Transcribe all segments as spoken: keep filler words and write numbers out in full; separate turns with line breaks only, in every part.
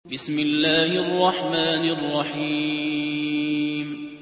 بسم الله الرحمن الرحيم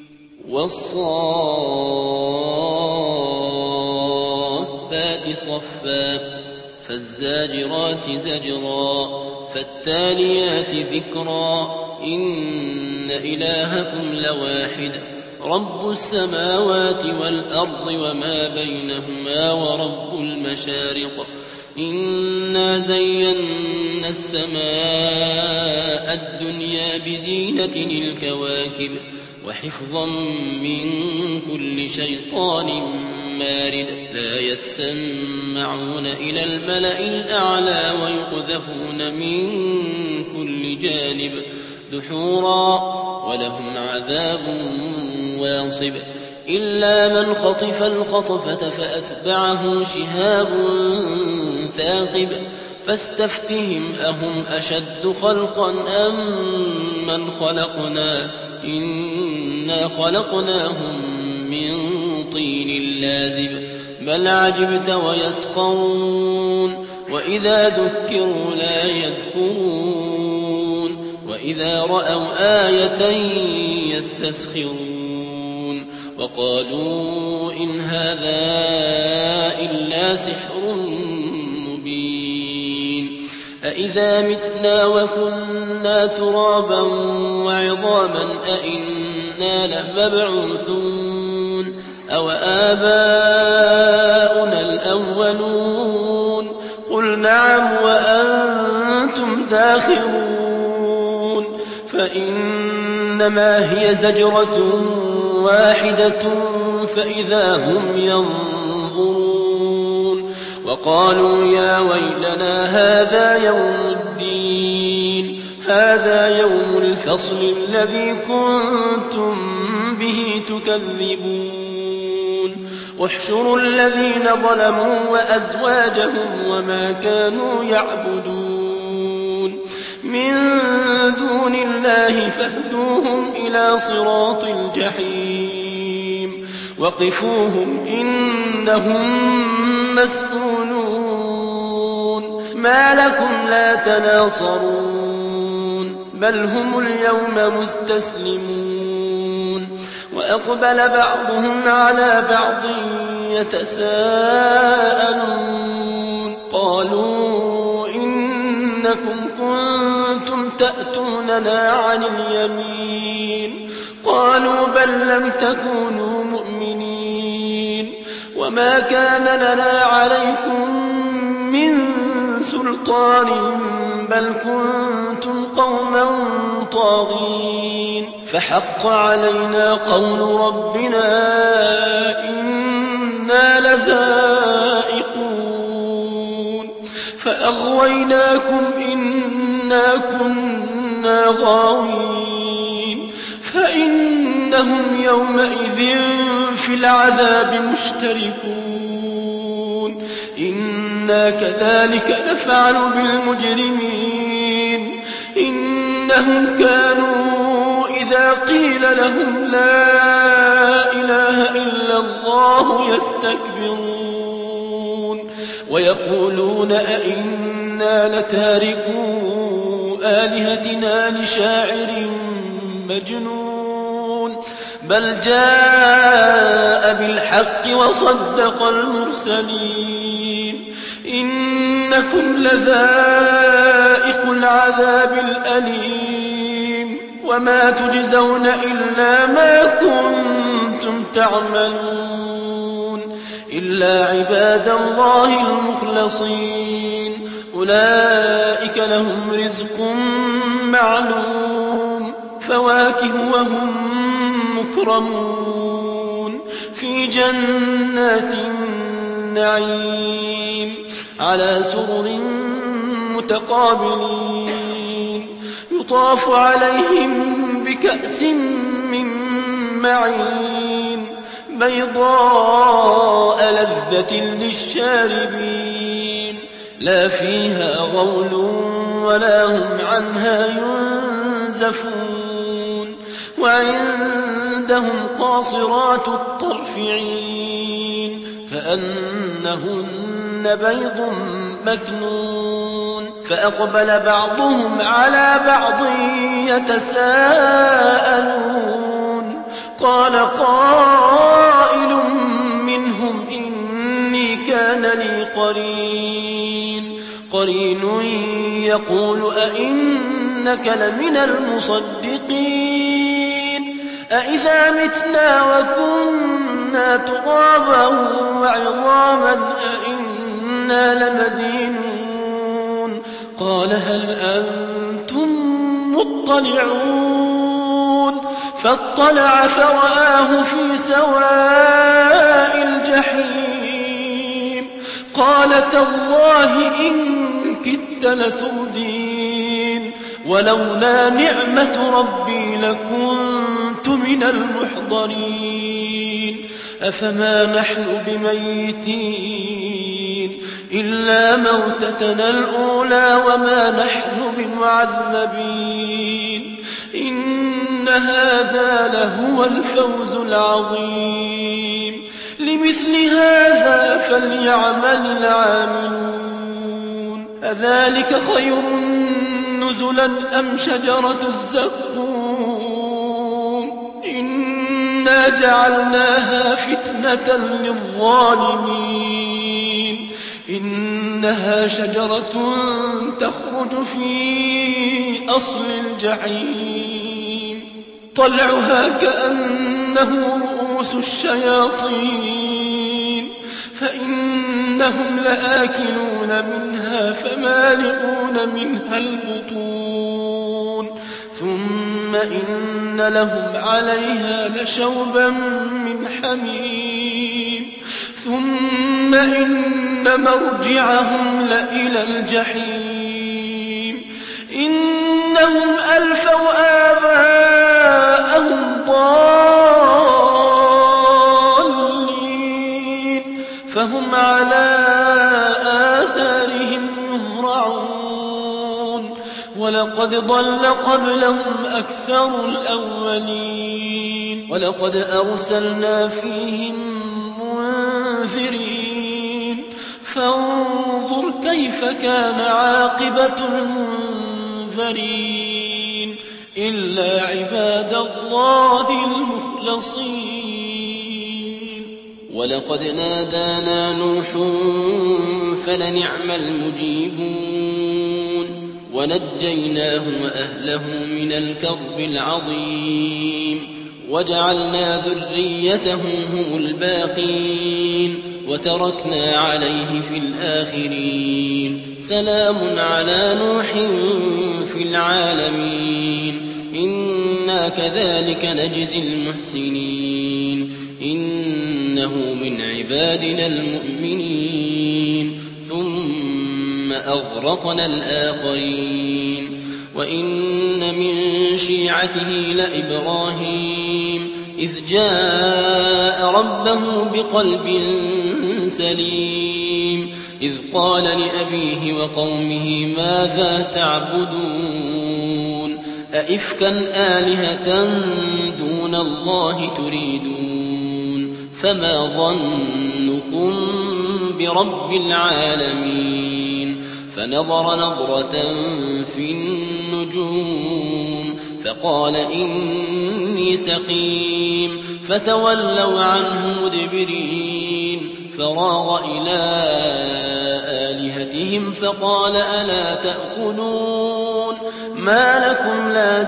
والصافات صفا فالزاجرات زجرا فالتاليات ذكرا إن إلهكم لواحد رب السماوات والأرض وما بينهما ورب المشارق إنا زينا السماء الدنيا بزينة الكواكب وحفظا من كل شيطان مارد لا يسمعون إلى الملأ الأعلى ويقذفون من كل جانب دحورا ولهم عذاب واصب إلا من خطف الخطفة فأتبعه شهاب ثاقب فاستفتهم أهم أشد خلقا أم من خلقنا إنا خلقناهم من طين لازب بل عجبت ويسخرون وإذا ذكروا لا يذكرون وإذا رأوا آية يستسخرون وقالوا إن هذا إلا سحر مبين أإذا متنا وكنا ترابا وعظاما أإنا لمبعوثون أو آباؤنا الأولون قل نعم وأنتم داخرون فإنما هي زجرة واحدة فإذا هم ينظرون وقالوا يا ويلنا هذا يوم الدين هذا يوم الفصل الذي كنتم به تكذبون واحشروا الذين ظلموا وأزواجهم وما كانوا يعبدون من دون الله فاهدوهم إلى صراط الجحيم وقفوهم إنهم مسؤولون ما لكم لا تناصرون بل هم اليوم مستسلمون وأقبل بعضهم على بعض يتساءلون قالوا إنكم كنتم تأتوننا عن اليمين قالوا بل لم تكونوا مؤمنين وما كان لنا عليكم من سلطان بل كنتم قوما طاغين فحق علينا قول ربنا إنا لذائقون فأغويناكم إنا كنا غاوين فإنهم يومئذ في العذاب مشتركون إنا كذلك نفعل بالمجرمين إنهم كانوا إذا قيل لهم لا إله إلا الله يستكبرون ويقولون أئنا لتاركو آلهتنا لشاعر مجنون بل جاء بالحق وصدق المرسلين إنكم لذائق العذاب الأليم وما تجزون إلا ما كنتم تعملون إلا عباد الله المخلصين أولئك لهم رزق معلوم فواكه وهم مكرمون في جنات النعيم على سرر متقابلين يطاف عليهم بكأس من معين بيضاء لذة للشاربين لا فيها غول ولا هم عنها ينزفون وعندهم قاصرات الطرف عين كأنهن بيض مكنون فأقبل بعضهم على بعض يتساءلون قال قائل منهم إني كان لي قرين قرين يقول أئنك لمن المصدقين أئذا متنا وكنا ترابا وعظاما أئنا لمدينون قال هل أنتم مطلعون فاطلع فرآه في سواء الجحيم قال تالله إن كدت لتردين ولولا نعمة ربي لكنت من المحضرين أفما نحن بميتين إلا موتتنا الأولى وما نحن بمعذبين إن هذا لهو الفوز العظيم لمثل هذا فليعمل العاملون أذلك خير نزلا أم شجرة الزقوم إنا جعلناها فتنة للظالمين إنها شجرة تخرج في أصل الجحيم طلعها كأنه رؤوس الشياطين فإنهم لآكلون منها فمالئون منها البطون ثم إن لهم عليها لشوبا من حميم ثم إن مرجعهم لإلى الجحيم إنهم ألفوا آباءهم ضالين فهم على آثارهم يهرعون ولقد ضل قبلهم أكثر الأولين ولقد أرسلنا فيهم منذرين فانظر كيف كان عاقبة المنذرين إلا عباد الله المخلصين ولقد نادانا نوح فلنعم المجيبون ونجيناه وأهله من الكرب العظيم وجعلنا ذريته هم الباقين وتركنا عليه في الآخرين سلام على نوح في العالمين إنا كذلك نجزي المحسنين إنه من عبادنا المؤمنين ثم أغرقنا الآخرين وإن من شيعته لإبراهيم إذ جاء ربه بقلب سليم إذ قال لأبيه وقومه ماذا تعبدون أئفكا آلهة دون الله تريدون فما ظنكم برب العالمين فنظر نظرة في النجوم فقال إني سقيم فتولوا عنه مدبرين فراغ إلى آلهتهم فقال ألا تأكلون ما لكم لا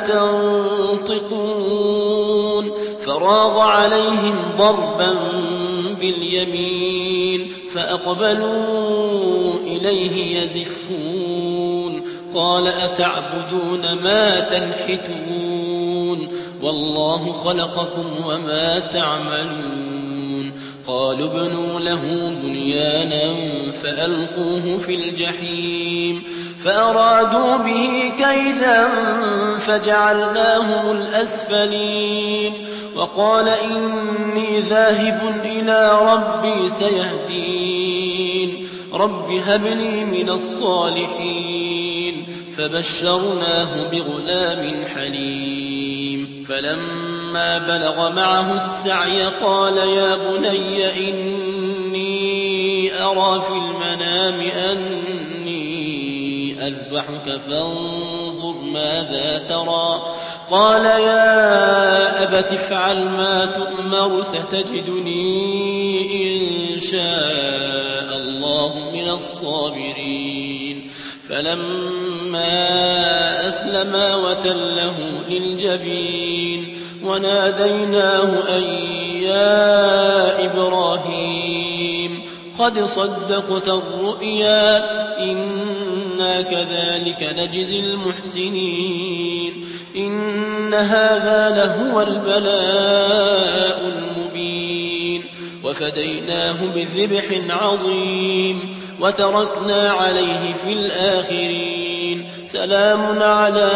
تنطقون فراغ عليهم ضربا باليمين فأقبلوا إليه يزفون قال أتعبدون ما تنحتون والله خلقكم وما تعملون قالوا ابنوا له بنيانا فألقوه في الجحيم فأرادوا به كيدا فجعلناهم الأسفلين وقال إني ذاهب إلى ربي سيهدين رب هب لي من الصالحين فبشرناه بغلام حليم فلما بلغ معه السعي قال يا بني إني أرى في المنام أني أذبحك فانظر ماذا ترى قال يا أبت افعل ما تؤمر ستجدني إن شاء الله من الصابرين فلما أسلما وتله للجبين وناديناه أن يا إبراهيم قد صدقت الرؤيا إنا كذلك نجزي المحسنين إن هذا لهو البلاء المبين وفديناه بذبح عظيم وتركنا عليه في الآخرين سلام على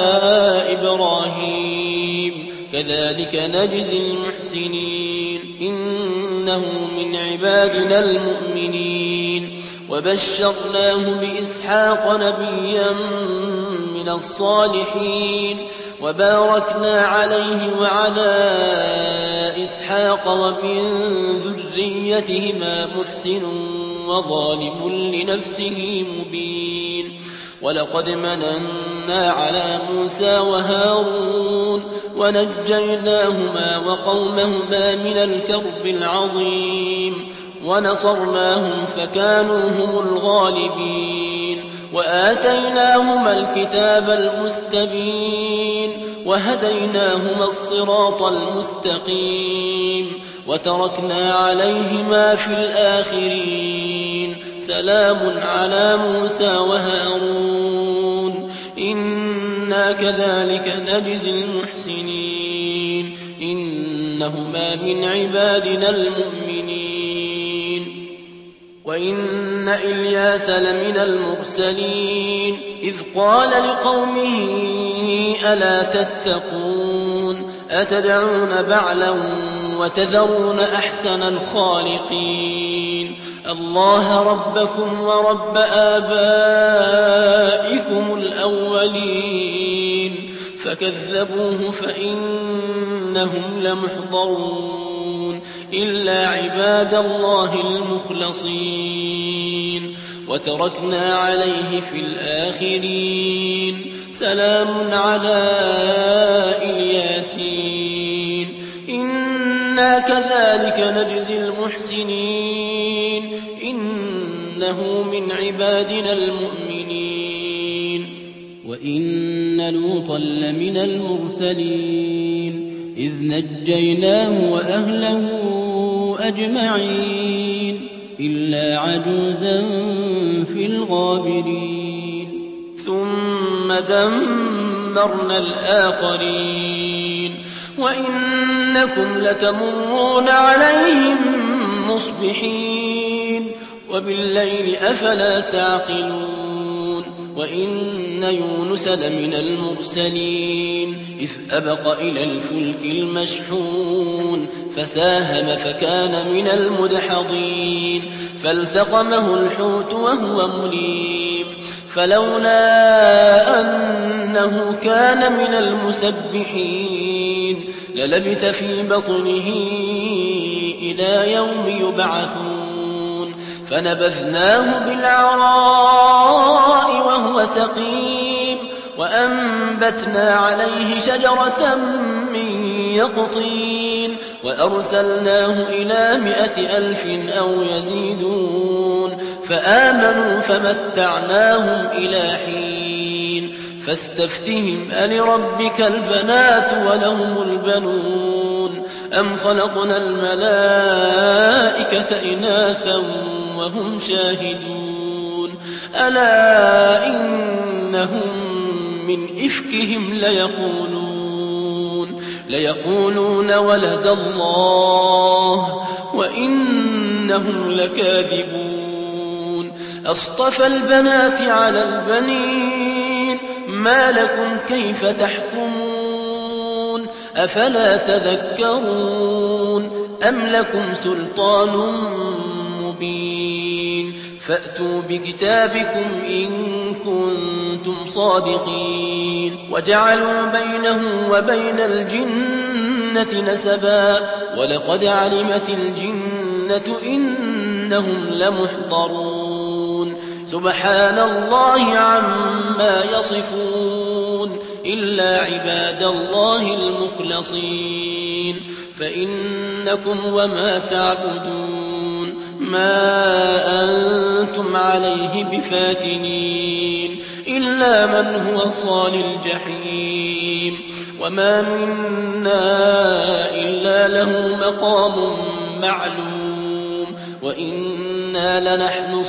إبراهيم كذلك نجزي المحسنين إنه من عبادنا المؤمنين وبشرناه بإسحاق نبيا من الصالحين وباركنا عليه وعلى إسحاق ومن ذريتهما محسن وظالم لنفسه مبين ولقد مننا على موسى وهارون ونجيناهما وقومهما من الكرب العظيم ونصرناهم فكانوا هم الغالبين وآتيناهما الكتاب المستبين وهديناهما الصراط المستقيم وتركنا عليهما في الآخرين سلام على موسى وهارون إنا كذلك نجزي المحسنين إنهما من عبادنا المؤمنين وإن إلياس لمن المرسلين إذ قال لقومه ألا تتقون أتدعون بعلا وتذرون أحسن الخالقين الله ربكم ورب آبائكم الأولين فكذبوه فإنهم لمحضرون إلا عباد الله المخلصين وتركنا عليه في الآخرين سلام على الياسين إنا كذلك نجزي المحسنين إنه من عبادنا المؤمنين
وإن لوطا لمن المرسلين إذ نجيناه وأهله أجمعين إلا عجوزا في الغابرين
ثم دمرنا الآخرين وإنكم لتمرون عليهم مصبحين وبالليل أفلا تعقلون وإن يونس لمن المرسلين إذ أبق إلى الفلك المشحون فساهم فكان من المدحضين فالتقمه الحوت وهو مليم فلولا أنه كان من المسبحين للبث في بطنه إلى يوم يبعثون فنبذناه بالعراء وهو سقيم وأنبتنا عليه شجرة من يقطين وأرسلناه إلى مائة ألف أو يزيدون فآمنوا فمتعناهم إلى حين فاستفتهم ألربك البنات ولهم البنون أم خلقنا الملائكة إناثا وهم شاهدون ألا إنهم من إفكهم ليقولون ليقولون ولد الله وإنهم لكاذبون أصطفى البنات على البنين ما لكم كيف تحكمون أفلا تذكرون أم لكم سلطان مبين فأتوا بكتابكم إن كنتم صادقين وجعلوا بينه وبين الجنة نسبا ولقد علمت الجنة إنهم لمحضرون سبحان الله عما يصفون إلا عباد الله المخلصين فإنكم وما تعبدون ما أنتم عليه بفاتنين إلا من هو صال الجحيم وما منا إلا له مقام معلوم وإنا لنحن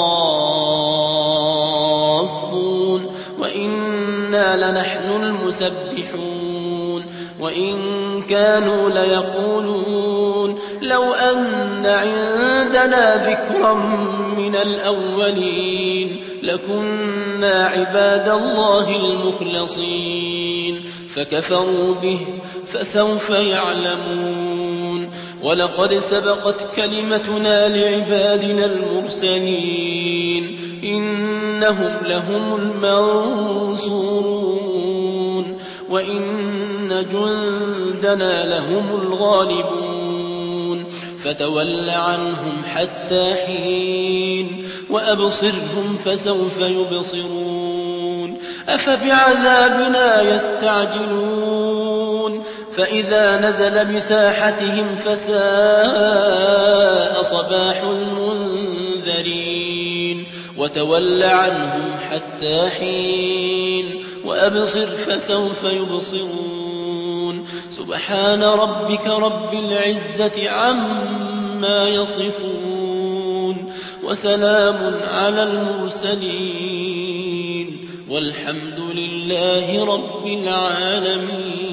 الصافون وإنا لنحن المسبحون وإن كانوا ليقولون لو أن عندنا ذكرا من الأولين لكنا عباد الله المخلصين فكفروا به فسوف يعلمون ولقد سبقت كلمتنا لعبادنا المرسلين إنهم لهم المنصورون وإن جندنا لهم الغالبون فتول عنهم حتى حين وأبصرهم فسوف يبصرون أفبعذابنا يستعجلون فإذا نزل بساحتهم فساء صباح المنذرين وتول عنهم حتى حين وأبصر فسوف يبصرون سبحان ربك رب العزة عما يصفون وسلام على المرسلين والحمد لله رب العالمين.